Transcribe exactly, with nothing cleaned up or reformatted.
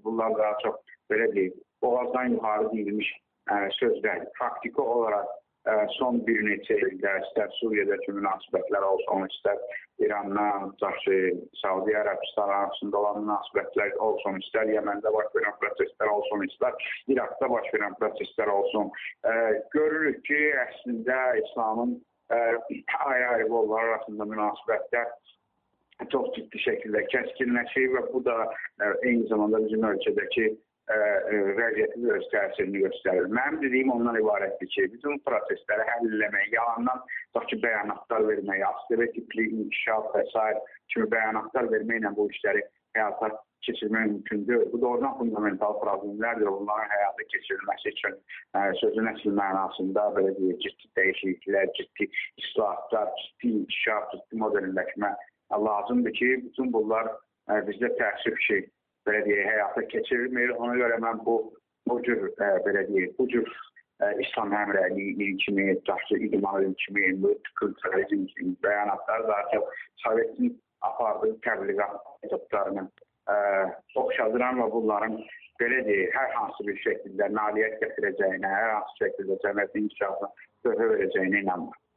bunlar daha çox belə deyil, boğazdan yuxarı deyilmiş sözlər. Faktiki olaraq son bir neçə ildə istər Suriyadakı münasibətlər olsun, istər İrandan, Saudi Ərəbistan arasında olan münasibətlər olsun, istər Yəməndə baş verən proseslər olsun, istər İraqda baş verən proseslər olsun. Görürük ki, əslində İslamın ayrı-ayrı qollar arasında münasibətlər çox ciddi şəkildə kəskinləşir və bu da eyni zamanda bizim ölkədəki vəziyyəti öz təsirini göstərir. Mənim dediyim ondan ibarətdir ki, bütün prosesləri həll eləmək, yalandan tutaq ki, bəyanatlar vermək, stereotipli inkişaf və s. kimi bəyanatlar verməklə bu işləri həyata keçirmək mümkündür. Bu doğrudan fundamental problemlərdir. Bunların həyata keçirilməsi üçün sözün əsl mənasında belə deyək, ciddi dəyişikliklər, ciddi islahatlar, ciddi inkişaf, ciddi modernləşmə lazımdır ki, bütün bunlar bizdə təəssüf ki, belə deyək, həyata keçirilmir. Ona görə mən bu, bu cür, belə deyək, bu cür İslam həmrəyliyi kimi, daşlı idmanı kimi, multikulturalizm kimi bəyanatlar daha çox Sovetin apardığı təbliğat metodlarını oxşadıran və bunların, belə deyək, hər hansı bir şəkildə nailiyyət gətirəcəyinə, hər hansı şəkildə cəmiyyətin inkişafına töhfə verəcəyinə inanmır.